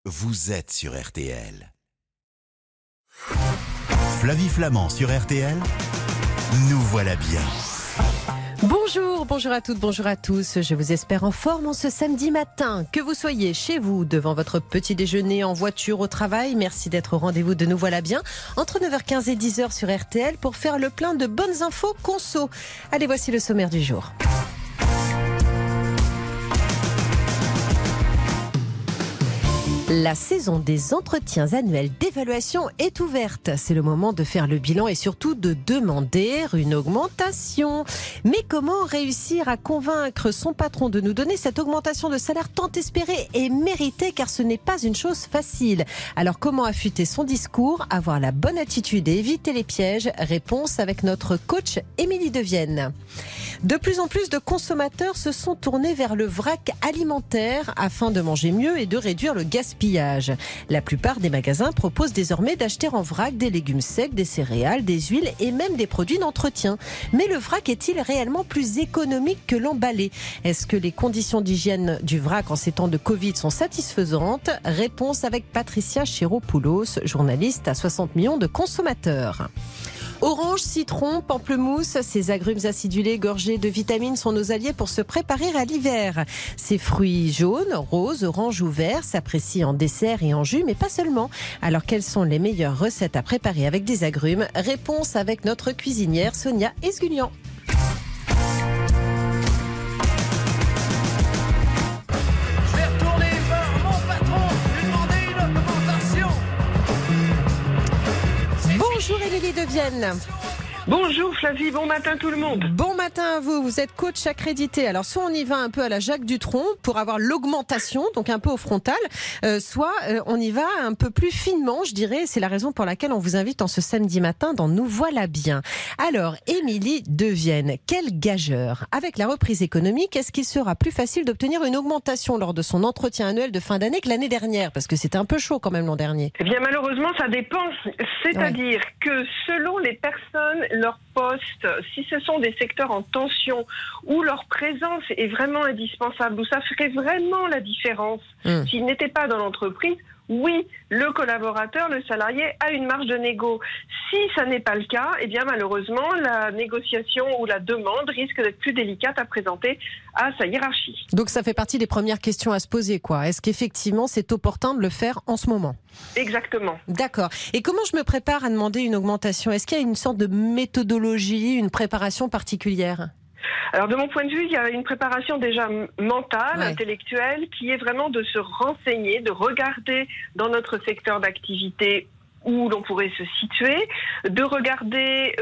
vous êtes sur RTL. Flavie Flamand sur RTL, nous voilà bien. Bonjour à toutes, bonjour à tous. Je vous espère en forme en ce samedi matin. Que vous soyez chez vous, devant votre petit déjeuner, en voiture, au travail, merci d'être au rendez-vous de Nous Voilà Bien, entre 9h15 et 10h sur RTL pour faire le plein de bonnes infos conso. Allez, voici le sommaire du jour. La saison des entretiens annuels d'évaluation est ouverte. C'est le moment de faire le bilan et surtout de demander une augmentation. Mais comment réussir à convaincre son patron de nous donner cette augmentation de salaire tant espérée et méritée, car ce n'est pas une chose facile. Alors comment affûter son discours, avoir la bonne attitude et éviter les pièges? Réponse avec notre coach Émilie Devienne. De plus en plus de consommateurs se sont tournés vers le vrac alimentaire afin de manger mieux et de réduire le gaspillage. La plupart des magasins proposent désormais d'acheter en vrac des légumes secs, des céréales, des huiles et même des produits d'entretien. Mais le vrac est-il réellement plus économique que l'emballé? Est-ce que les conditions d'hygiène du vrac en ces temps de Covid sont satisfaisantes? Réponse avec Patricia Chiropoulos, journaliste à 60 millions de consommateurs. Orange, citron, pamplemousse, ces agrumes acidulés gorgés de vitamines sont nos alliés pour se préparer à l'hiver. Ces fruits jaunes, roses, oranges ou verts s'apprécient en dessert et en jus, mais pas seulement. Alors quelles sont les meilleures recettes à préparer avec des agrumes? Réponse avec notre cuisinière Sonia Esgulian. Bonjour Émilie Devienne. Bonjour Flavie, bon matin tout le monde. Bon matin à vous, vous êtes coach accrédité. Alors soit on y va un peu à la Jacques Dutronc pour avoir l'augmentation, donc un peu au frontal, soit on y va un peu plus finement, je dirais. C'est la raison pour laquelle on vous invite en ce samedi matin dans Nous Voilà Bien. Alors Émilie Devienne, quel gageur. Avec la reprise économique, est-ce qu'il sera plus facile d'obtenir une augmentation lors de son entretien annuel de fin d'année que l'année dernière? Parce que c'était un peu chaud quand même l'an dernier. Eh bien malheureusement ça dépend, c'est-à-dire que selon les personnes, leur poste, si ce sont des secteurs en tension où leur présence est vraiment indispensable, où ça ferait vraiment la différence s'ils n'étaient pas dans l'entreprise, oui, le collaborateur, le salarié a une marge de négo. Si ça n'est pas le cas, eh bien malheureusement, la négociation ou la demande risque d'être plus délicate à présenter à sa hiérarchie. Donc ça fait partie des premières questions à se poser, quoi. Est-ce qu'effectivement c'est opportun de le faire en ce moment? Exactement. D'accord. Et comment je me prépare à demander une augmentation? Est-ce qu'il y a une sorte de méthodologie, une préparation particulière? Alors de mon point de vue, il y a une préparation déjà mentale, intellectuelle, qui est vraiment de se renseigner, de regarder dans notre secteur d'activité où l'on pourrait se situer, de regarder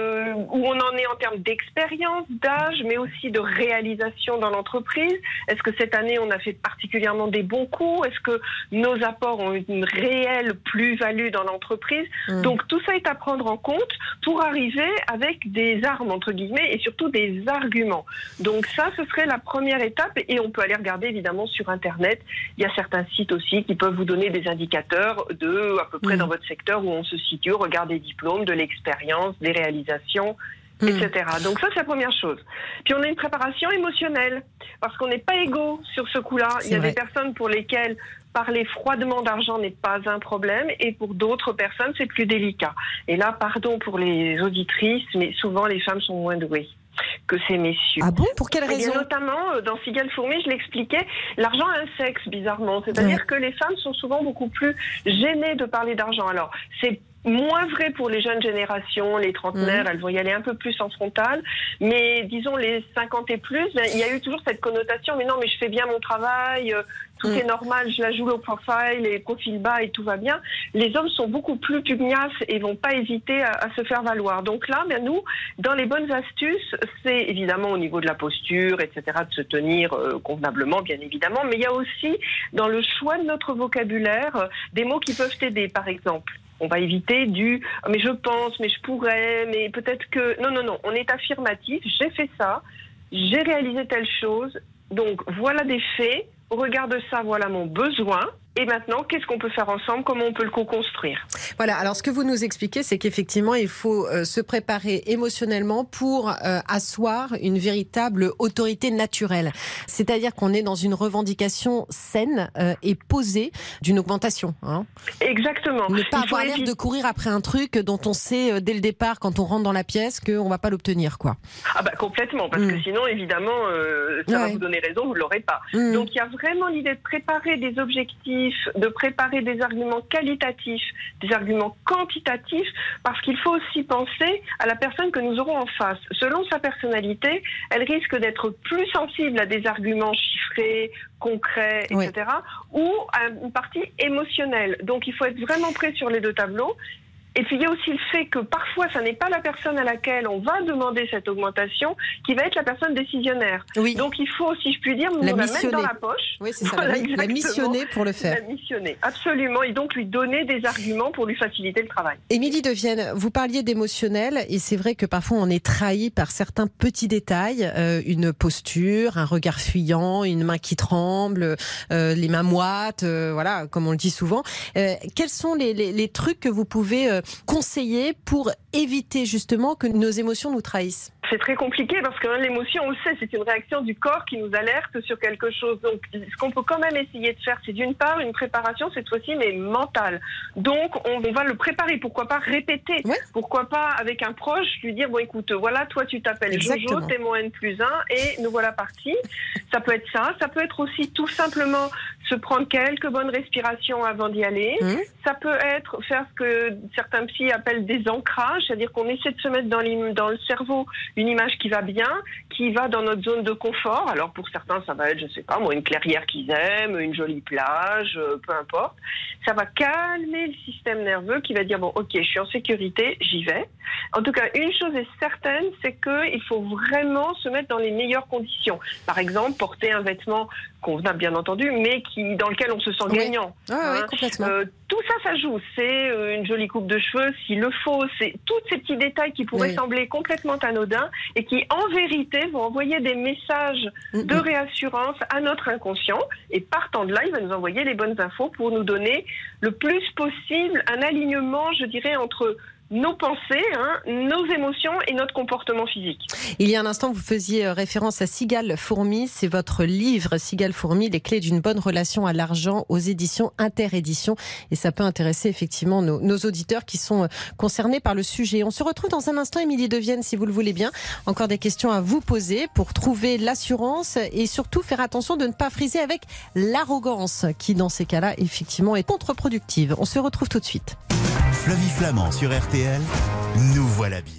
où on en est en termes d'expérience, d'âge, mais aussi de réalisation dans l'entreprise. Est-ce que cette année, on a fait particulièrement des bons coups? Est-ce que nos apports ont une réelle plus-value dans l'entreprise? Donc tout ça est à prendre en compte pour arriver avec des armes, entre guillemets, et surtout des arguments. Donc ça, ce serait la première étape, et on peut aller regarder évidemment sur Internet. Il y a certains sites aussi qui peuvent vous donner des indicateurs de à peu près dans votre secteur où on se situe, regarde des diplômes, de l'expérience, des réalisations, etc. Donc ça, c'est la première chose. Puis on a une préparation émotionnelle, parce qu'on n'est pas égaux sur ce coup-là. Il y a des personnes pour lesquelles parler froidement d'argent n'est pas un problème, et pour d'autres personnes, c'est plus délicat. Et là, pardon pour les auditrices, mais souvent les femmes sont moins douées que ces messieurs. Ah bon? Pour quelle raison? Et notamment, dans Cigale Fourmi, je l'expliquais, l'argent a un sexe, bizarrement. C'est-à-dire que les femmes sont souvent beaucoup plus gênées de parler d'argent. Alors, c'est moins vrai pour les jeunes générations, les trentenaires, elles vont y aller un peu plus en frontal, mais disons les 50 et plus, il y a eu toujours cette connotation, mais non, mais je fais bien mon travail, tout est normal, je la joue low profile, les profils bas et tout va bien. Les hommes sont beaucoup plus pugnaces et vont pas hésiter à se faire valoir. Donc là, bien nous, dans les bonnes astuces, c'est évidemment au niveau de la posture, etc., de se tenir convenablement, bien évidemment, mais il y a aussi dans le choix de notre vocabulaire des mots qui peuvent aider, par exemple. On va éviter mais je pense, mais je pourrais, mais peut-être que... Non, on est affirmatif, j'ai fait ça, j'ai réalisé telle chose, donc voilà des faits, au regard de ça, voilà mon besoin, Et maintenant, qu'est-ce qu'on peut faire ensemble? Comment on peut le co-construire? Voilà, alors ce que vous nous expliquez, c'est qu'effectivement, il faut se préparer émotionnellement pour asseoir une véritable autorité naturelle. C'est-à-dire qu'on est dans une revendication saine et posée d'une augmentation. Hein. Exactement. Ne pas avoir l'air de courir après un truc dont on sait dès le départ, quand on rentre dans la pièce, qu'on ne va pas l'obtenir, quoi. Ah bah complètement, parce que sinon, évidemment, ça va vous donner raison, vous ne l'aurez pas. Donc il y a vraiment l'idée de préparer des objectifs, de préparer des arguments qualitatifs, des arguments quantitatifs, parce qu'il faut aussi penser à la personne que nous aurons en face. Selon sa personnalité, elle risque d'être plus sensible à des arguments chiffrés, concrets, etc., ou à une partie émotionnelle. Donc il faut être vraiment prêt sur les deux tableaux. Et puis il y a aussi le fait que parfois, ça n'est pas la personne à laquelle on va demander cette augmentation qui va être la personne décisionnaire. Oui. Donc il faut, si je puis dire, nous la mettre dans la poche. Oui, c'est ça, la missionner pour le faire. La missionner, absolument. Et donc lui donner des arguments pour lui faciliter le travail. Émilie Devienne, vous parliez d'émotionnel, et c'est vrai que parfois on est trahi par certains petits détails, une posture, un regard fuyant, une main qui tremble, les mains moites, voilà, comme on le dit souvent. Quels sont les trucs que vous pouvez conseiller pour éviter justement que nos émotions nous trahissent? C'est très compliqué parce que l'émotion, on le sait, c'est une réaction du corps qui nous alerte sur quelque chose. Donc, ce qu'on peut quand même essayer de faire, c'est d'une part une préparation, cette fois-ci, mais mentale. Donc, on va le préparer. Pourquoi pas répéter? Pourquoi pas, avec un proche, lui dire, bon, écoute, voilà, toi, tu t'appelles Jojo, t'es mon N+1, et nous voilà partis. Ça peut être ça. Ça peut être aussi tout simplement se prendre quelques bonnes respirations avant d'y aller. Ça peut être faire ce que certains psys appellent des ancrages, c'est-à-dire qu'on essaie de se mettre dans le cerveau une image qui va bien, qui va dans notre zone de confort. Alors pour certains, ça va être, je sais pas moi, une clairière qu'ils aiment, une jolie plage, peu importe. Ça va calmer le système nerveux qui va dire, bon, ok, je suis en sécurité, j'y vais. En tout cas, une chose est certaine, c'est qu'il faut vraiment se mettre dans les meilleures conditions. Par exemple, porter un vêtement convenable, bien entendu, mais dans lequel on se sent gagnant. Oui, complètement. Tout ça, ça joue. C'est une jolie coupe de cheveux, s'il le faut. C'est tous ces petits détails qui pourraient sembler complètement anodins et qui, en vérité, vont envoyer des messages de réassurance à notre inconscient. Et partant de là, il va nous envoyer les bonnes infos pour nous donner le plus possible un alignement, je dirais, entre nos pensées, nos émotions et notre comportement physique. Il y a un instant, vous faisiez référence à Cigale Fourmi. C'est votre livre, Cigale Fourmi, les clés d'une bonne relation à l'argent, aux éditions Interéditions. Et ça peut intéresser effectivement nos auditeurs qui sont concernés par le sujet. On se retrouve dans un instant, Émilie Devienne, si vous le voulez bien. Encore des questions à vous poser pour trouver l'assurance et surtout faire attention de ne pas friser avec l'arrogance qui, dans ces cas-là, effectivement, est contre-productive. On se retrouve tout de suite. Flavie Flamand sur RTL, nous voilà bien.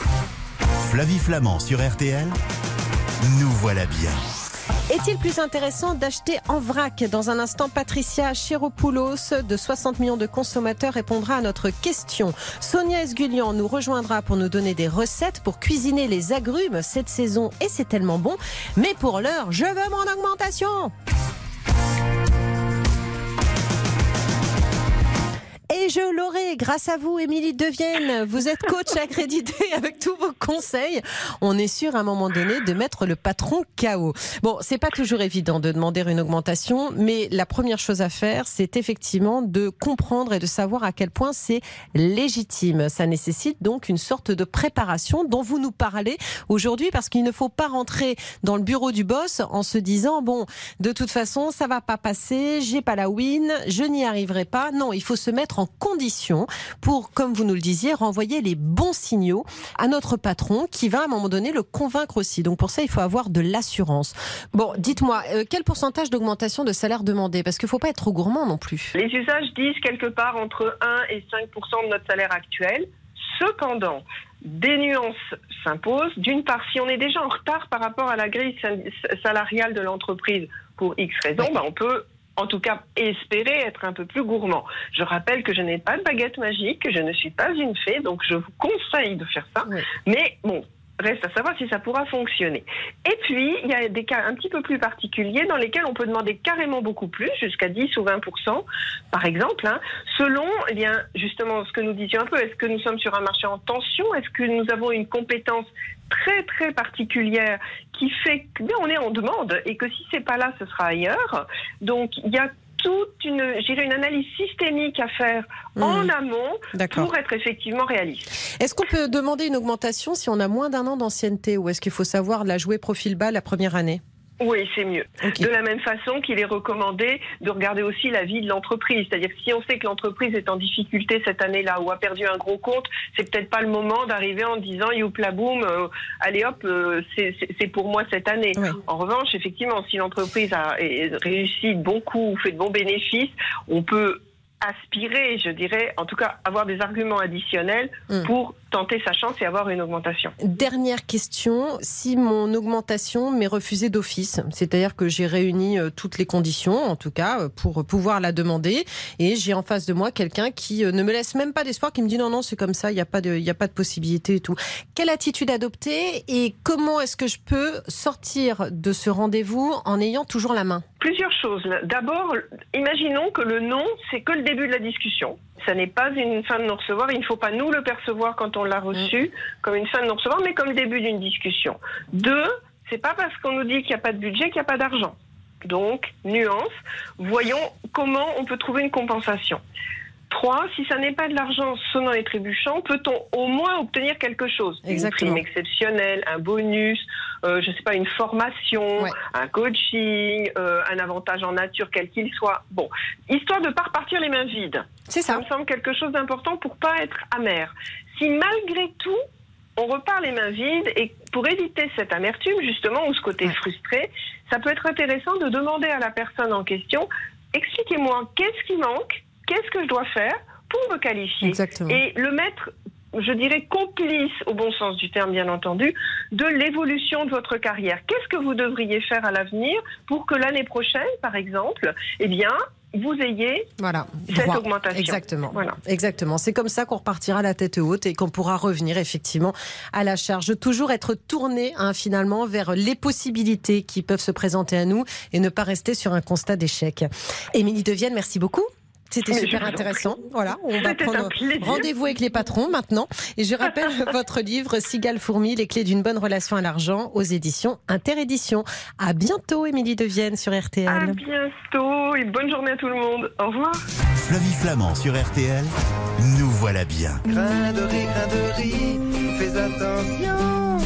Flavie Flamand sur RTL, nous voilà bien. Est-il plus intéressant d'acheter en vrac? Dans un instant, Patricia Chiropoulos de 60 millions de consommateurs répondra à notre question. Sonia Esgulian nous rejoindra pour nous donner des recettes pour cuisiner les agrumes cette saison et c'est tellement bon. Mais pour l'heure, je veux mon augmentation. Et je l'aurai grâce à vous, Émilie Devienne. Vous êtes coach accrédité avec tous vos conseils. On est sûr à un moment donné de mettre le patron KO. Bon, c'est pas toujours évident de demander une augmentation, mais la première chose à faire, c'est effectivement de comprendre et de savoir à quel point c'est légitime. Ça nécessite donc une sorte de préparation dont vous nous parlez aujourd'hui, parce qu'il ne faut pas rentrer dans le bureau du boss en se disant, bon, de toute façon, ça va pas passer, j'ai pas la win, je n'y arriverai pas. Non, il faut se mettre en condition pour, comme vous nous le disiez, renvoyer les bons signaux à notre patron qui va à un moment donné le convaincre aussi. Donc pour ça, il faut avoir de l'assurance. Bon, dites-moi, quel pourcentage d'augmentation de salaire demander? Parce qu'il ne faut pas être trop gourmand non plus. Les usages disent quelque part entre 1 et 5% de notre salaire actuel. Cependant, des nuances s'imposent. D'une part, si on est déjà en retard par rapport à la grille salariale de l'entreprise pour X raisons, on peut en tout cas espérer être un peu plus gourmand. Je rappelle que je n'ai pas de baguette magique, que je ne suis pas une fée, donc je vous conseille de faire ça. Oui. Mais bon, reste à savoir si ça pourra fonctionner. Et puis, il y a des cas un petit peu plus particuliers dans lesquels on peut demander carrément beaucoup plus, jusqu'à 10 ou 20%, par exemple, selon, eh bien, justement, ce que nous disions un peu, est-ce que nous sommes sur un marché en tension? Est-ce que nous avons une compétence très, très particulière qui fait qu'on est en demande et que si c'est pas là, ce sera ailleurs? Donc, il y a une analyse systémique à faire en amont pour être effectivement réaliste. Est-ce qu'on peut demander une augmentation si on a moins d'1 an d'ancienneté ou est-ce qu'il faut savoir la jouer profil bas la première année ? Oui, c'est mieux. De la même façon qu'il est recommandé de regarder aussi la vie de l'entreprise. C'est-à-dire que si on sait que l'entreprise est en difficulté cette année-là ou a perdu un gros compte, c'est peut-être pas le moment d'arriver en disant youpla boum, allez hop, c'est pour moi cette année. Oui. En revanche, effectivement, si l'entreprise a réussi de bons coups ou fait de bons bénéfices, on peut aspirer, je dirais, en tout cas avoir des arguments additionnels pour tenter sa chance et avoir une augmentation. Dernière question, si mon augmentation m'est refusée d'office, c'est-à-dire que j'ai réuni toutes les conditions, en tout cas, pour pouvoir la demander, et j'ai en face de moi quelqu'un qui ne me laisse même pas d'espoir, qui me dit non, c'est comme ça, il n'y a pas de possibilité et tout. Quelle attitude adopter et comment est-ce que je peux sortir de ce rendez-vous en ayant toujours la main ? Plusieurs choses. D'abord, imaginons que le non, c'est que le début de la discussion. Ça n'est pas une fin de non-recevoir. Il ne faut pas nous le percevoir quand on l'a reçu comme une fin de non-recevoir, mais comme le début d'une discussion. 2, c'est pas parce qu'on nous dit qu'il n'y a pas de budget qu'il n'y a pas d'argent. Donc, nuance. Voyons comment on peut trouver une compensation. 3, si ça n'est pas de l'argent sonnant et trébuchant, peut-on au moins obtenir quelque chose ? Exactement. Une prime exceptionnelle, un bonus, je sais pas, une formation, un coaching, un avantage en nature, quel qu'il soit. Bon, histoire de ne pas repartir les mains vides. C'est ça. Ça me semble quelque chose d'important pour pas être amer. Si malgré tout, on repart les mains vides et pour éviter cette amertume, justement, ou ce côté frustré, ça peut être intéressant de demander à la personne en question, expliquez-moi qu'est-ce qui manque ? Qu'est-ce que je dois faire pour me qualifier ? Exactement. Et le mettre, je dirais, complice, au bon sens du terme bien entendu, de l'évolution de votre carrière. Qu'est-ce que vous devriez faire à l'avenir pour que l'année prochaine, par exemple, eh bien, vous ayez cette augmentation. Exactement. Voilà. Exactement. C'est comme ça qu'on repartira la tête haute et qu'on pourra revenir effectivement à la charge. Toujours être tourné finalement vers les possibilités qui peuvent se présenter à nous et ne pas rester sur un constat d'échec. Émilie Devienne, merci beaucoup. C'était super intéressant. Voilà, on va prendre rendez-vous avec les patrons maintenant. Et je rappelle votre livre Cigale Fourmi, les clés d'une bonne relation à l'argent aux éditions Interédition. À bientôt, Émilie Devienne sur RTL. À bientôt et bonne journée à tout le monde. Au revoir. Flavie Flamand sur RTL. Nous voilà bien. Grain de riz, fais attention.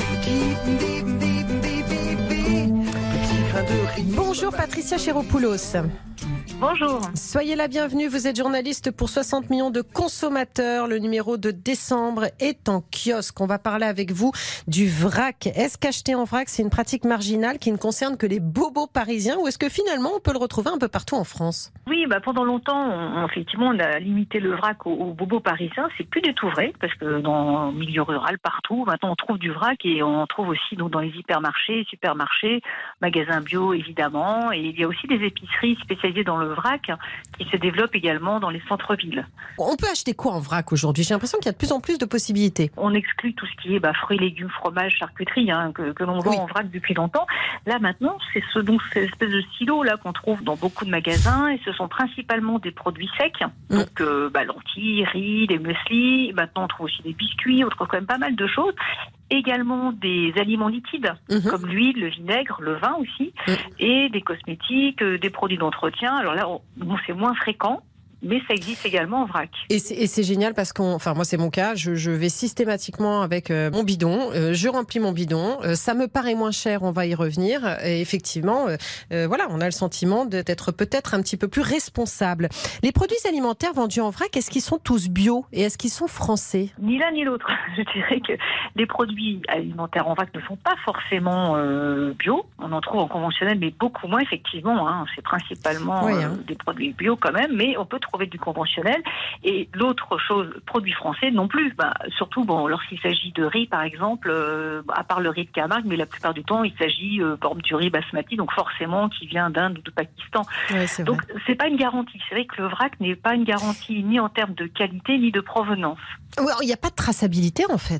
Petit grain de riz. Bonjour Patricia Chéropoulos. Bonjour. Soyez la bienvenue, vous êtes journaliste pour 60 millions de consommateurs. Le numéro de décembre est en kiosque. On va parler avec vous du vrac. Est-ce qu'acheter en vrac, c'est une pratique marginale qui ne concerne que les bobos parisiens ou est-ce que finalement on peut le retrouver un peu partout en France ? Oui, pendant longtemps, effectivement, on a limité le vrac aux bobos parisiens. C'est plus du tout vrai parce que dans le milieu rural, partout, maintenant on trouve du vrac et on trouve aussi donc, dans les hypermarchés, supermarchés, magasins bio évidemment. Et il y a aussi des épiceries spécialisées dans le vrac qui se développe également dans les centres-villes. On peut acheter quoi en vrac aujourd'hui ? J'ai l'impression qu'il y a de plus en plus de possibilités. On exclut tout ce qui est fruits, légumes, fromage, charcuterie que l'on vend en vrac depuis longtemps. Là maintenant, c'est cette espèce de silo là qu'on trouve dans beaucoup de magasins et ce sont principalement des produits secs. Donc lentilles, riz, des muesli. Maintenant on trouve aussi des biscuits, on trouve quand même pas mal de choses. Également des aliments liquides, comme l'huile, le vinaigre, le vin aussi, et des cosmétiques, des produits d'entretien. Alors là, c'est moins fréquent, mais ça existe également en vrac. Et c'est génial parce moi c'est mon cas, je vais systématiquement avec mon bidon, je remplis mon bidon, ça me paraît moins cher, on va y revenir, et effectivement, on a le sentiment d'être peut-être un petit peu plus responsable. Les produits alimentaires vendus en vrac, est-ce qu'ils sont tous bio et est-ce qu'ils sont français ? Ni l'un ni l'autre. Je dirais que les produits alimentaires en vrac ne sont pas forcément bio, on en trouve en conventionnel, mais beaucoup moins effectivement, c'est principalement des produits bio quand même, mais on peut trouver du conventionnel. Et l'autre chose, produits français non plus. Surtout, lorsqu'il s'agit de riz, par exemple, à part le riz de Camargue, mais la plupart du temps, il s'agit du riz basmati, donc forcément qui vient d'Inde ou de Pakistan. Ouais, c'est donc, c'est pas une garantie. C'est vrai que le vrac n'est pas une garantie ni en termes de qualité ni de provenance. Il n'y a pas de traçabilité en fait,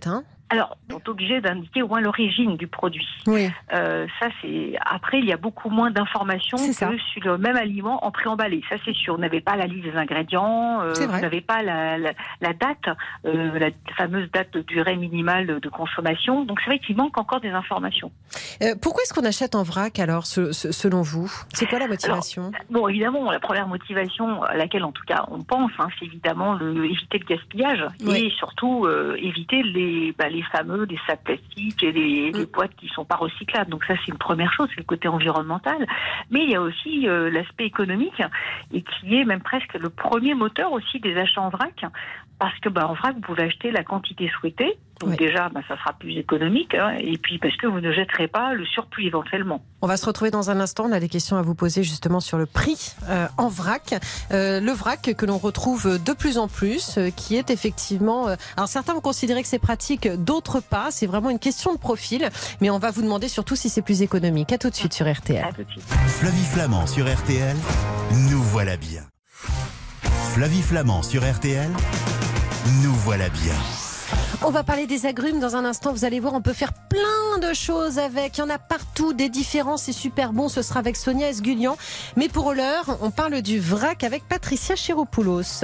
Alors, on est obligé d'indiquer au moins l'origine du produit. Oui. Ça, c'est. Après, il y a beaucoup moins d'informations que sur le même aliment en préemballé. Ça, c'est sûr. Vous n'avez pas la liste des ingrédients, vous n'avez pas la date, la fameuse date de durée minimale de consommation. Donc, c'est vrai qu'il manque encore des informations. Pourquoi est-ce qu'on achète en vrac, alors, selon vous? C'est quoi la motivation? Alors, bon, évidemment, la première motivation à laquelle, en tout cas, on pense, c'est évidemment éviter le gaspillage et surtout éviter les fameux des sacs plastiques et les boîtes qui ne sont pas recyclables. Donc ça, c'est une première chose, c'est le côté environnemental. Mais il y a aussi l'aspect économique et qui est même presque le premier moteur aussi des achats en vrac. Parce que en vrac, vous pouvez acheter la quantité souhaitée. Donc déjà, ça sera plus économique. Et puis parce que vous ne jetterez pas le surplus éventuellement. On va se retrouver dans un instant. On a des questions à vous poser justement sur le prix en vrac. Le vrac que l'on retrouve de plus en plus, qui est effectivement... alors certains vont considérer que c'est pratique, d'autres pas. C'est vraiment une question de profil. Mais on va vous demander surtout si c'est plus économique. À tout de suite sur RTL. À tout de suite. Flavie Flamand sur RTL, nous voilà bien. Flavie Flamand sur RTL, nous voilà bien. On va parler des agrumes dans un instant. Vous allez voir, on peut faire plein de choses avec. Il y en a partout, des différents. C'est super bon. Ce sera avec Sonia Esgulian. Mais pour l'heure, on parle du vrac avec Patricia Chéropoulos.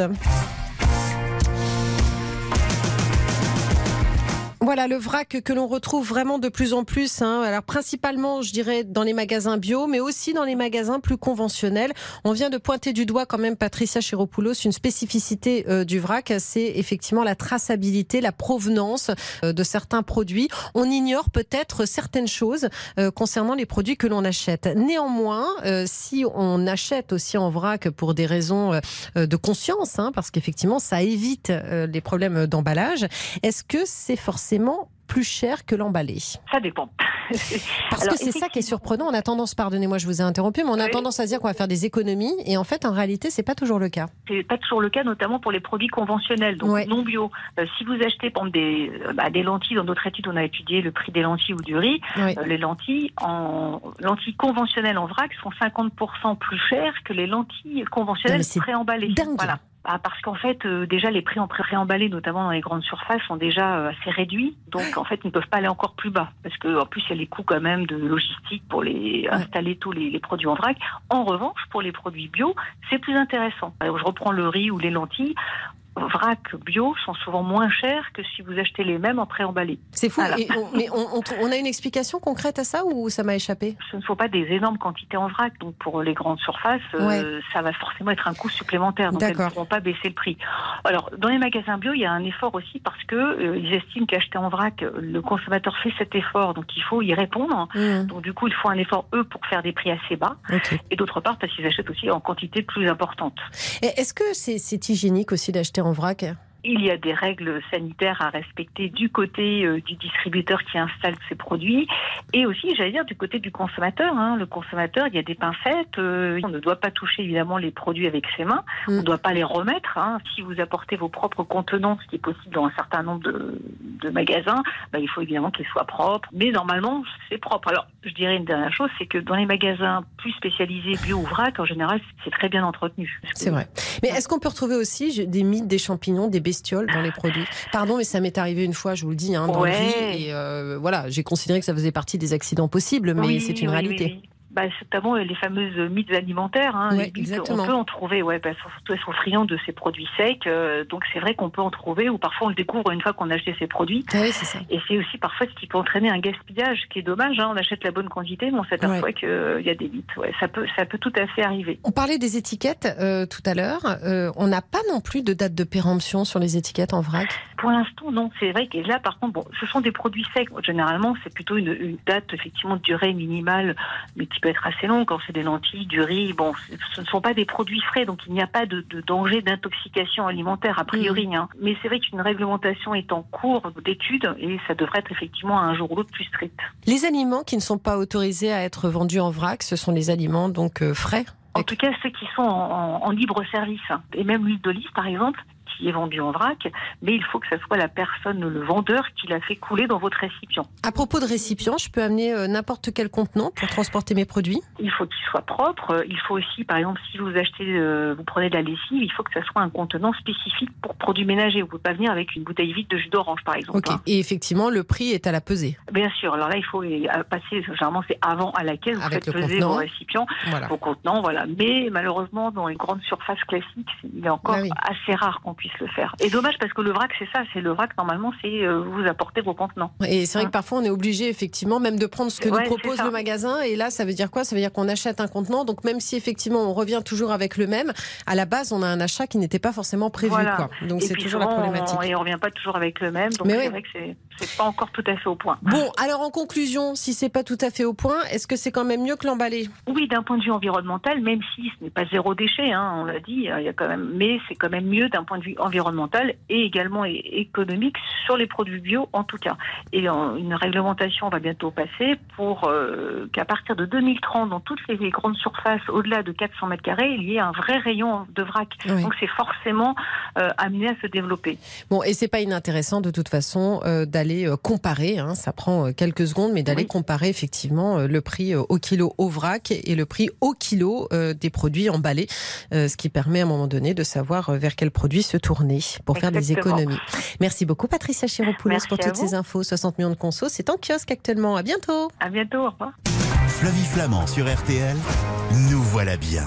Voilà, le vrac que l'on retrouve vraiment de plus en plus. Alors principalement, je dirais, dans les magasins bio, mais aussi dans les magasins plus conventionnels. On vient de pointer du doigt quand même, Patricia Chéropoulos, une spécificité du vrac, c'est effectivement la traçabilité, la provenance de certains produits. On ignore peut-être certaines choses concernant les produits que l'on achète. Néanmoins, si on achète aussi en vrac pour des raisons de conscience, parce qu'effectivement, ça évite les problèmes d'emballage, est-ce que c'est forcément plus cher que l'emballé? Ça dépend. Parce que c'est ça qui est surprenant. On a tendance, pardonnez-moi, je vous ai interrompu, mais on a tendance à dire qu'on va faire des économies. Et en fait, en réalité, c'est pas toujours le cas. C'est pas toujours le cas, notamment pour les produits conventionnels, donc non bio. Si vous achetez, par exemple, des lentilles, dans d'autres études, on a étudié le prix des lentilles ou du riz. Les lentilles conventionnelles en vrac sont 50% plus chères que les lentilles conventionnelles préemballées. Dingue. Voilà. Parce qu'en fait, déjà, les prix en préemballé, notamment dans les grandes surfaces, sont déjà assez réduits. Donc, en fait, ils ne peuvent pas aller encore plus bas. Parce qu'en plus, il y a les coûts quand même de logistique pour installer tous les produits en vrac. En revanche, pour les produits bio, c'est plus intéressant. Alors, je reprends le riz ou les lentilles. Vrac bio sont souvent moins chers que si vous achetez les mêmes en préemballé. C'est fou. Voilà. Mais on a une explication concrète à ça ou ça m'a échappé? Ce ne sont pas des énormes quantités en vrac. Donc pour les grandes surfaces, ça va forcément être un coût supplémentaire. Donc elles ne pourront pas baisser le prix. Alors dans les magasins bio, il y a un effort aussi parce que ils estiment qu'acheter en vrac, le consommateur fait cet effort. Donc il faut y répondre. Donc du coup, il faut un effort, eux, pour faire des prix assez bas. Et d'autre part, parce qu'ils achètent aussi en quantité plus importante. Et est-ce que c'est hygiénique aussi d'acheter en vrac? Il y a des règles sanitaires à respecter du côté du distributeur qui installe ces produits et aussi, j'allais dire, du côté du consommateur. Le consommateur, il y a des pincettes. On ne doit pas toucher évidemment les produits avec ses mains. On ne doit pas les remettre. Si vous apportez vos propres contenants, ce qui est possible dans un certain nombre de magasins, il faut évidemment qu'ils soient propres. Mais normalement, c'est propre. Alors, je dirais une dernière chose, c'est que dans les magasins plus spécialisés bio ou vrac, en général, c'est très bien entretenu. C'est vrai. Mais est-ce qu'on peut retrouver aussi des mythes, des champignons, des bestioles dans les produits? Pardon, mais ça m'est arrivé une fois, je vous le dis, dans le riz. Et voilà, j'ai considéré que ça faisait partie des accidents possibles, mais c'est une réalité. Oui. Notamment les fameuses mythes alimentaires. Les mythes, on peut en trouver. Surtout elles sont friands de ces produits secs. Donc c'est vrai qu'on peut en trouver, ou parfois on le découvre une fois qu'on a acheté ces produits. Oui, c'est ça. Et c'est aussi parfois ce qui peut entraîner un gaspillage, qui est dommage. On achète la bonne quantité, mais on s'aperçoit qu'il y a des mythes. Ça peut tout à fait arriver. On parlait des étiquettes tout à l'heure. On n'a pas non plus de date de péremption sur les étiquettes en vrac? Pour l'instant, non. C'est vrai que là, par contre, ce sont des produits secs. Généralement, c'est plutôt une date effectivement de durée minimale, mais qui peut être assez long quand c'est des lentilles, du riz. Ce ne sont pas des produits frais, donc il n'y a pas de danger d'intoxication alimentaire a priori. Mais c'est vrai qu'une réglementation est en cours d'étude et ça devrait être effectivement un jour ou l'autre plus strict. Les aliments qui ne sont pas autorisés à être vendus en vrac, ce sont les aliments donc frais? En tout cas, ceux qui sont en libre service, et même l'huile d'olive, par exemple, qui est vendu en vrac, mais il faut que ce soit la personne, le vendeur, qui l'a fait couler dans votre récipient. À propos de récipient, je peux amener n'importe quel contenant pour transporter mes produits ? Il faut qu'il soit propre. Il faut aussi, par exemple, si vous achetez, vous prenez de la lessive, il faut que ça soit un contenant spécifique pour produits ménagers. Vous ne pouvez pas venir avec une bouteille vide de jus d'orange, par exemple. Ok. Et effectivement, le prix est à la pesée. Bien sûr. Alors là, il faut passer, généralement, c'est avant à la caisse, vous avec faites le peser contenant. vos récipients, Voilà. vos contenants, voilà. Mais malheureusement, dans les grandes surfaces classiques, il est encore assez rare qu'on puisse le faire. Et dommage, parce que le vrac, c'est ça. C'est le vrac, normalement, c'est vous apportez vos contenants. Et c'est vrai que parfois, on est obligé, effectivement, même de prendre ce que nous propose le magasin. Et là, ça veut dire quoi ? Ça veut dire qu'on achète un contenant. Donc, même si, effectivement, on revient toujours avec le même, à la base, on a un achat qui n'était pas forcément prévu. Voilà. Quoi. Donc, et c'est puis toujours souvent, la problématique. Et on ne revient pas toujours avec le même. Donc, c'est vrai que c'est pas encore tout à fait au point. Bon, alors, en conclusion, si c'est pas tout à fait au point, est-ce que c'est quand même mieux que l'emballé ? Oui, d'un point de vue environnemental, même si ce n'est pas zéro déchet, on l'a dit, il y a quand même, mais c'est quand même mieux d'un point de vue environnemental et également économique sur les produits bio en tout cas. Et une réglementation va bientôt passer pour qu'à partir de 2030, dans toutes les grandes surfaces au-delà de 400 mètres carrés, il y ait un vrai rayon de vrac. Oui. Donc c'est forcément amené à se développer. Bon, et c'est pas inintéressant de toute façon d'aller comparer, ça prend quelques secondes, mais d'aller comparer effectivement le prix au kilo au vrac et le prix au kilo des produits emballés, ce qui permet à un moment donné de savoir vers quel produit se tourner pour faire des économies. Merci beaucoup Patricia Chiropoulos pour toutes ces infos. 60 millions de consos, c'est en kiosque actuellement. À bientôt. À bientôt, au revoir. Flavie Flamand sur RTL, nous voilà bien.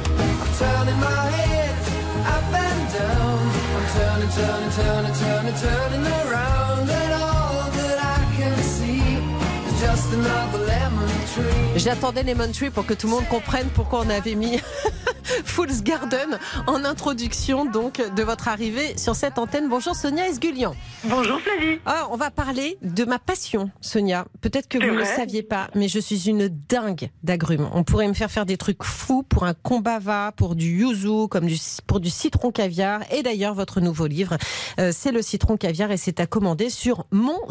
J'attendais Lemon Tree pour que tout le monde comprenne pourquoi on avait mis Fool's Garden en introduction donc de votre arrivée sur cette antenne. Bonjour Sonia Esgulian. Bonjour Flavie. On va parler de ma passion, Sonia. Peut-être que vous ne le saviez pas, mais je suis une dingue d'agrumes. On pourrait me faire des trucs fous pour un kombava, pour du yuzu, pour du citron caviar. Et d'ailleurs, votre nouveau livre, c'est le citron caviar et c'est à commander sur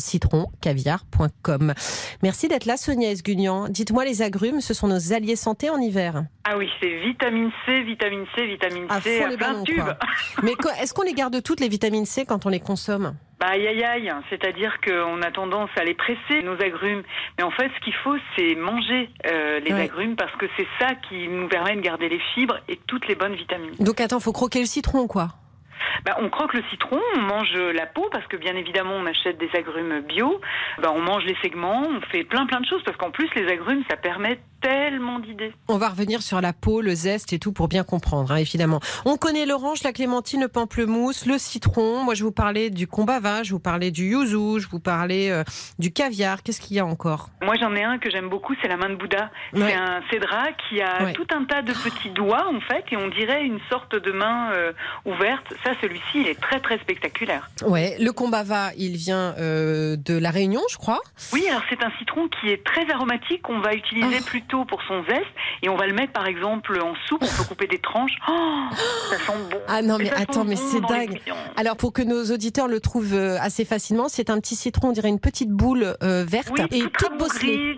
moncitroncaviar.com. Merci d'être là, Sonia Esgulian. Dites-moi, les agrumes, ce sont nos alliés santé en hiver. Ah oui, c'est vitamine C, vitamine C, à plein de tubes. Mais est-ce qu'on les garde toutes, les vitamines C, quand on les consomme ? Aïe, c'est-à-dire qu'on a tendance à les presser, nos agrumes. Mais en fait, ce qu'il faut, c'est manger les agrumes, parce que c'est ça qui nous permet de garder les fibres et toutes les bonnes vitamines. Donc attends, faut croquer le citron, quoi. On croque le citron, on mange la peau, parce que bien évidemment on achète des agrumes bio, on mange les segments, on fait plein de choses, parce qu'en plus les agrumes ça permet tellement d'idées. On va revenir sur la peau, le zeste et tout pour bien comprendre, évidemment. On connaît l'orange, la clémentine, le pamplemousse, le citron. Moi je vous parlais du kombava, je vous parlais du yuzu, je vous parlais du caviar. Qu'est-ce qu'il y a encore ? Moi j'en ai un que j'aime beaucoup, c'est la main de Bouddha. C'est un cédra qui a tout un tas de petits doigts en fait, et on dirait une sorte de main ouverte. Ça, celui-ci, il est très très spectaculaire. Ouais, le kombava, il vient de la Réunion, je crois. Oui, alors c'est un citron qui est très aromatique, qu'on va utiliser plutôt pour son zeste, et on va le mettre par exemple en soupe, on peut couper des tranches. Ça sent bon. Ah non, mais attends, mais c'est dingue. Alors pour que nos auditeurs le trouvent assez facilement, c'est un petit citron, on dirait une petite boule verte, et toute bosselée.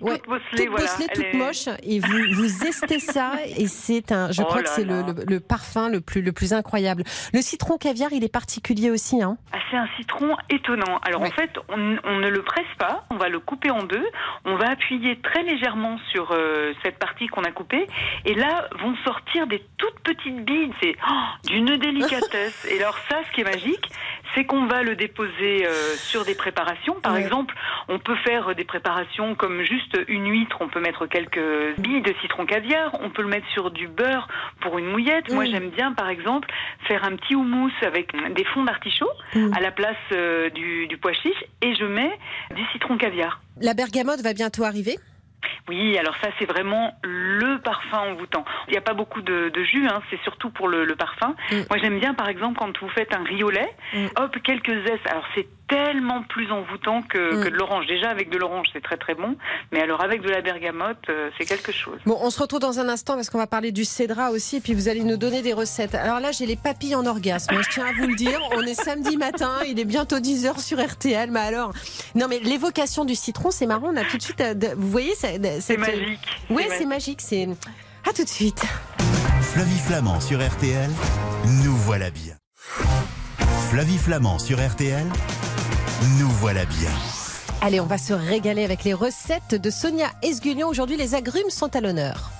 Toute moche, et vous zestez ça, et je crois que c'est le parfum le plus incroyable. Le citron caviar, il est particulier aussi, C'est un citron étonnant. Alors en fait, on ne le presse pas, on va le couper en deux, on va appuyer très légèrement sur cette partie qu'on a coupée, et là vont sortir des toutes petites billes. C'est d'une délicatesse. Et alors ça, ce qui est magique, c'est qu'on va le déposer sur des préparations. Par exemple, on peut faire des préparations comme juste une huître, on peut mettre quelques billes de citron caviar, on peut le mettre sur du beurre pour une mouillette. Moi, j'aime bien, par exemple, faire un petit houmous avec des fonds d'artichaut à la place du pois chiche, et je mets du citron caviar. La bergamote va bientôt arriver ? Oui, alors ça, c'est vraiment le parfum envoûtant. Il n'y a pas beaucoup de jus, c'est surtout pour le parfum. Moi, j'aime bien, par exemple, quand vous faites un riz au lait, quelques zestes. Alors, c'est tellement plus envoûtant que de l'orange. Déjà, avec de l'orange, c'est très très bon. Mais alors, avec de la bergamote, c'est quelque chose. Bon, on se retrouve dans un instant parce qu'on va parler du cédra aussi. Et puis, vous allez nous donner des recettes. Alors là, j'ai les papilles en orgasme. Je tiens à vous le dire. On est samedi matin. Il est bientôt 10h sur RTL. Mais alors... Non, mais l'évocation du citron, c'est marrant. On a tout de suite... Vous voyez, c'est magique. Oui, c'est magique. À tout de suite. Flavie Flamand sur RTL, nous voilà bien. Flavie Flamand sur RTL, nous voilà bien. Allez, on va se régaler avec les recettes de Sonia Esguillon. Aujourd'hui, les agrumes sont à l'honneur.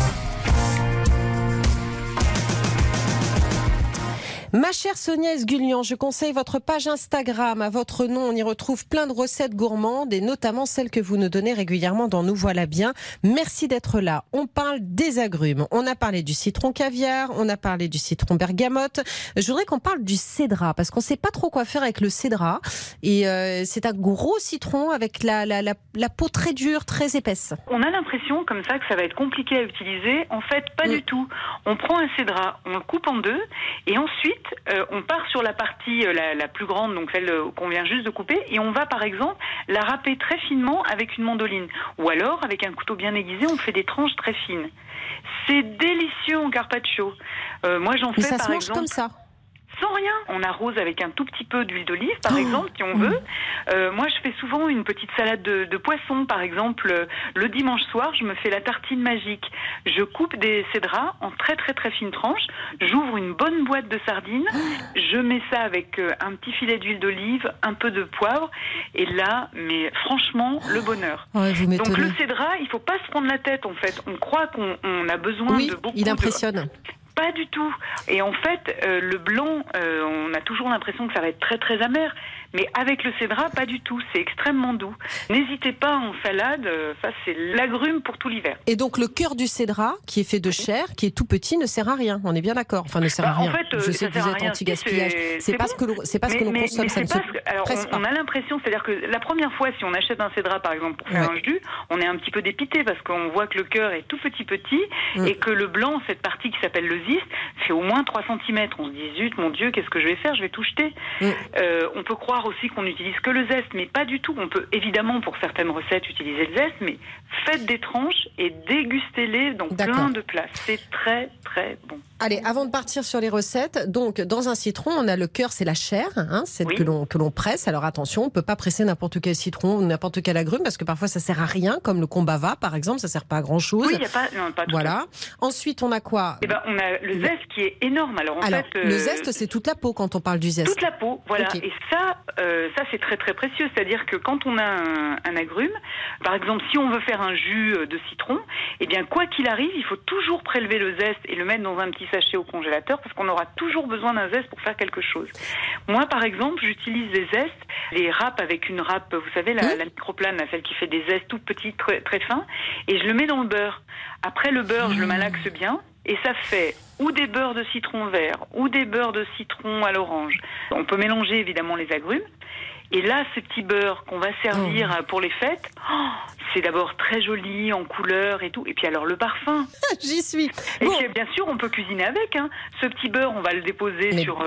Ma chère Sonia Esguillon, je conseille votre page Instagram. À votre nom, on y retrouve plein de recettes gourmandes et notamment celles que vous nous donnez régulièrement dans Nous voilà bien. Merci d'être là. On parle des agrumes. On a parlé du citron caviar, on a parlé du citron bergamote. Je voudrais qu'on parle du cédrat parce qu'on ne sait pas trop quoi faire avec le cédrat. Et c'est un gros citron avec la peau très dure, très épaisse. On a l'impression comme ça que ça va être compliqué à utiliser. En fait, pas du tout. On prend un cédrat, on le coupe en deux et ensuite on part sur la partie la plus grande, donc celle qu'on vient juste de couper, et on va par exemple la râper très finement avec une mandoline. Ou alors, avec un couteau bien aiguisé, on fait des tranches très fines. C'est délicieux en carpaccio. Moi, j'en fais Mais ça par se mange exemple comme ça. sans rien. On arrose avec un tout petit peu d'huile d'olive, par exemple, si on veut. Moi, je fais souvent une petite salade de poisson, par exemple. Le dimanche soir, je me fais la tartine magique. Je coupe des cédrats en très très très fines tranches. J'ouvre une bonne boîte de sardines. Je mets ça avec un petit filet d'huile d'olive, un peu de poivre. Et là, mais franchement, le bonheur. Ouais, vous m'étonnez. Donc le cédrat, il faut pas se prendre la tête, en fait. On croit qu'on a besoin de beaucoup il impressionne. Pas du tout. Et en fait, le blanc, on a toujours l'impression que ça va être très très amer. Mais avec le cédrat, pas du tout. C'est extrêmement doux. N'hésitez pas en salade. Ça, c'est l'agrume pour tout l'hiver. Et donc le cœur du cédrat, qui est fait de chair, qui est tout petit, ne sert à rien. On est bien d'accord. Enfin, ne sert à rien. En fait, je sais que vous êtes anti-gaspillage. C'est pas ce que l'on consomme. Ça ne se presse pas. On a l'impression, c'est-à-dire que la première fois, si on achète un cédrat, par exemple, pour faire un jus, on est un petit peu dépité parce qu'on voit que le cœur est tout petit et que le blanc, cette partie qui s'appelle le zeste, fait au moins 3 cm. On se dit, zut, mon Dieu, qu'est-ce que je vais faire? Je vais tout jeter. On peut croire aussi qu'on n'utilise que le zeste, mais pas du tout. On peut évidemment, pour certaines recettes, utiliser le zeste, mais faites des tranches et dégustez-les dans plein de plats. C'est très, très bon. Allez, avant de partir sur les recettes, donc dans un citron, on a le cœur, c'est la chair, celle que l'on presse. Alors attention, on ne peut pas presser n'importe quel citron ou n'importe quel agrume parce que parfois ça sert à rien, comme le combava par exemple, ça sert pas à grand chose. Oui, il n'y a pas, non, pas tout. Voilà. Ensuite, on a quoi? On a le zeste qui est énorme. Alors le zeste, c'est toute la peau quand on parle du zeste. Toute la peau, voilà. Okay. Et ça c'est très très précieux. C'est-à-dire que quand on a un agrume, par exemple, si on veut faire un jus de citron, eh bien quoi qu'il arrive, il faut toujours prélever le zeste et le mettre dans un petit sachet au congélateur parce qu'on aura toujours besoin d'un zeste pour faire quelque chose. Moi, par exemple, j'utilise les zestes, les râpes avec une râpe, vous savez, la microplane, celle qui fait des zestes tout petits, très, très fins, et je le mets dans le beurre. Après le beurre, je le malaxe bien. Et ça fait ou des beurres de citron vert ou des beurres de citron à l'orange. On peut mélanger évidemment les agrumes. Et là, ce petit beurre qu'on va servir pour les fêtes, c'est d'abord très joli en couleur et tout. Et puis alors le parfum. J'y suis. Et puis bien sûr, on peut cuisiner avec. Ce petit beurre, on va le déposer sur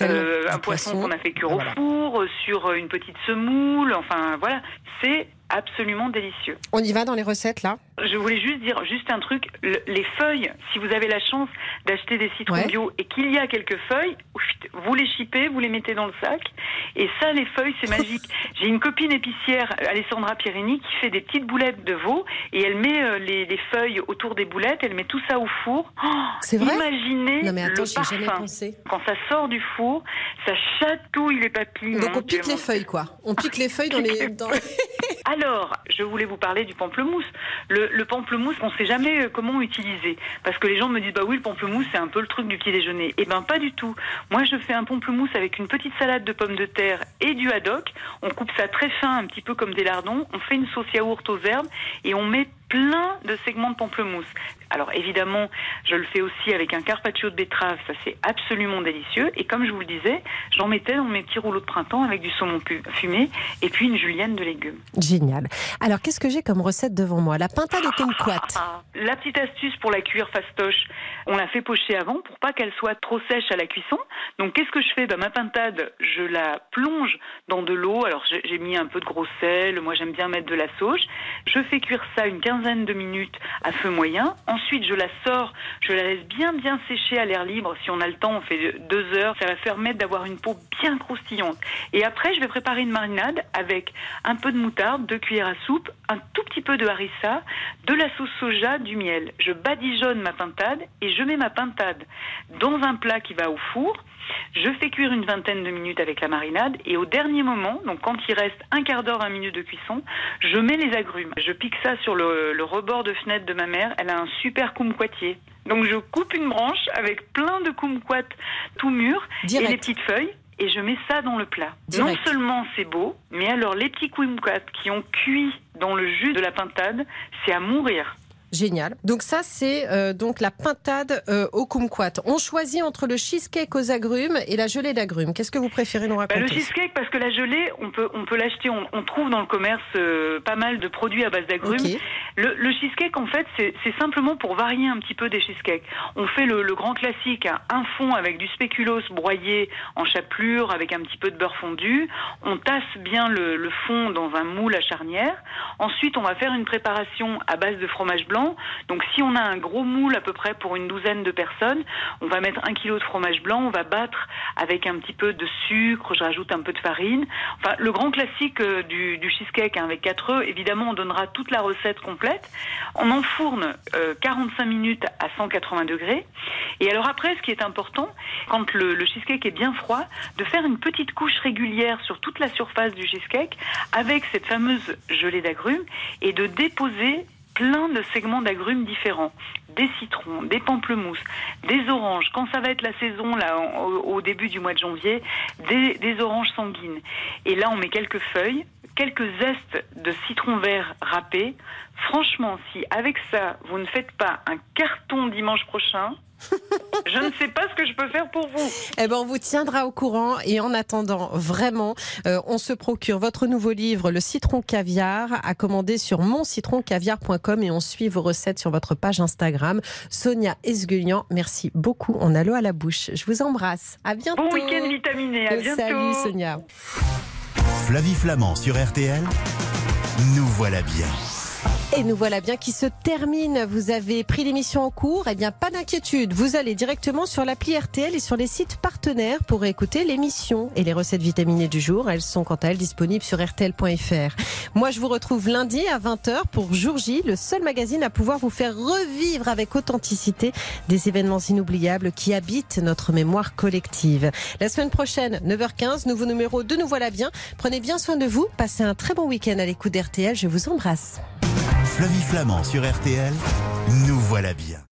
un poisson qu'on a fait cuire au four, sur une petite semoule. Enfin voilà, c'est absolument délicieux. On y va dans les recettes là? Je voulais juste dire un truc. Les feuilles, si vous avez la chance d'acheter des citrons bio et qu'il y a quelques feuilles, vous les chippez, vous les mettez dans le sac. Et ça, les feuilles, c'est magique. J'ai une copine épicière, Alessandra Pierini, qui fait des petites boulettes de veau et elle met les feuilles autour des boulettes, elle met tout ça au four. C'est vrai? Imaginez le parfum. Jamais pensé. Quand ça sort du four, ça chatouille les papilles. Donc on pique les feuilles, quoi. On pique les feuilles dans les... Alors, je voulais vous parler du pamplemousse. Le pamplemousse, on ne sait jamais comment utiliser. Parce que les gens me disent, bah oui, le pamplemousse, c'est un peu le truc du petit déjeuner. Eh ben, pas du tout. Moi, je fais un pamplemousse avec une petite salade de pommes de terre et du haddock. On coupe ça très fin, un petit peu comme des lardons. On fait une sauce yaourt aux herbes et on met plein de segments de pamplemousse. Alors évidemment, je le fais aussi avec un carpaccio de betterave, ça c'est absolument délicieux. Et comme je vous le disais, j'en mettais dans mes petits rouleaux de printemps avec du saumon fumé et puis une julienne de légumes. Génial. Alors qu'est-ce que j'ai comme recette devant moi? La pintade au kumquat. La petite astuce pour la cuire fastoche, on la fait pocher avant pour pas qu'elle soit trop sèche à la cuisson. Donc qu'est-ce que je fais? Ma pintade, je la plonge dans de l'eau. Alors j'ai mis un peu de gros sel, moi j'aime bien mettre de la sauge. Je fais cuire ça une quinzaine de minutes à feu moyen. Ensuite, Ensuite, je la sors, je la laisse bien sécher à l'air libre. Si on a le temps, on fait 2 heures. Ça va permettre d'avoir une peau bien croustillante. Et après, je vais préparer une marinade avec un peu de moutarde, 2 cuillères à soupe, un tout petit peu de harissa, de la sauce soja, du miel. Je badigeonne ma pintade et je mets ma pintade dans un plat qui va au four. Je fais cuire une 20aine de minutes avec la marinade et au dernier moment, donc quand il reste un quart d'heure, 20 minutes de cuisson, je mets les agrumes. Je pique ça sur le rebord de fenêtre de ma mère. Elle a un super kumquatier. Donc je coupe une branche avec plein de kumquats tout mûrs et les petites feuilles. Et je mets ça dans le plat. Direct. Non seulement c'est beau, mais alors les petits kumquats qui ont cuit dans le jus de la pintade, c'est à mourir. Génial. Donc ça, c'est donc la pintade au kumquat. On choisit entre le cheesecake aux agrumes et la gelée d'agrumes. Qu'est-ce que vous préférez nous raconter ? Le cheesecake, parce que la gelée, on peut l'acheter. On trouve dans le commerce pas mal de produits à base d'agrumes. Okay. Le cheesecake, en fait, c'est simplement pour varier un petit peu des cheesecakes. On fait le grand classique, un fond avec du spéculoos broyé en chapelure, avec un petit peu de beurre fondu. On tasse bien le fond dans un moule à charnière. Ensuite, on va faire une préparation à base de fromage blanc. Donc si on a un gros moule à peu près pour une douzaine de personnes, on va mettre 1 kilo de fromage blanc, on va battre avec un petit peu de sucre, je rajoute un peu de farine. Enfin, le grand classique du cheesecake avec 4 œufs, évidemment on donnera toute la recette complète. On enfourne 45 minutes à 180 degrés. Et alors après, ce qui est important, quand le cheesecake est bien froid, de faire une petite couche régulière sur toute la surface du cheesecake avec cette fameuse gelée d'agrumes et de déposer plein de segments d'agrumes différents, des citrons, des pamplemousses, des oranges. Quand ça va être la saison, là, au début du mois de janvier, des oranges sanguines. Et là, on met quelques feuilles, quelques zestes de citron vert râpé. Franchement, si avec ça, vous ne faites pas un carton dimanche prochain, je ne sais pas ce que je peux faire pour vous. Eh ben, on vous tiendra au courant. Et en attendant, vraiment, on se procure votre nouveau livre, Le Citron Caviar, à commander sur moncitroncaviar.com et on suit vos recettes sur votre page Instagram. Sonia Esgulian, merci beaucoup. On a l'eau à la bouche. Je vous embrasse. À bientôt. Bon week-end vitaminé. À bientôt. Salut Sonia. Flavie Flamand sur RTL, nous voilà bien. Et nous voilà bien qui se termine. Vous avez pris l'émission en cours. Eh bien, pas d'inquiétude. Vous allez directement sur l'appli RTL et sur les sites partenaires pour écouter l'émission. Et les recettes vitaminées du jour, elles sont quant à elles disponibles sur RTL.fr. Moi, je vous retrouve lundi à 20h pour Jour J, le seul magazine à pouvoir vous faire revivre avec authenticité des événements inoubliables qui habitent notre mémoire collective. La semaine prochaine, 9h15, nouveau numéro de Nous voilà bien. Prenez bien soin de vous. Passez un très bon week-end à l'écoute d'RTL. Je vous embrasse. Flavie Flamand sur RTL, nous voilà bien.